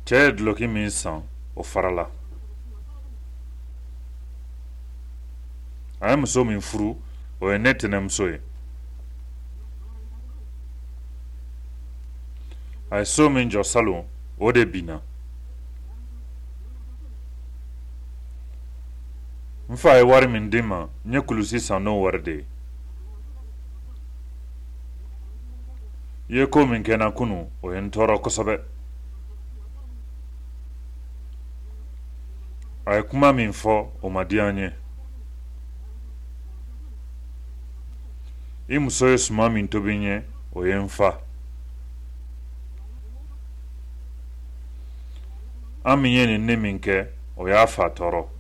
Ched loki min san o farala. A ye muso min furu o ye ne tɛnɛmuso ye. A ye so min jɔ salon o de binna. N fa ye wari min di ma n ye kulusi san n'o wari de ye. I ye ko min kɛ n na kunun o ye n tɔɔrɔ kosɛbɛ. A ye kuma min fɔ o ma diya n ye. I muso ye suman min tobi n ye o ye n fa. An min ye nin ne min kɛ o y'a fa tɔɔrɔ.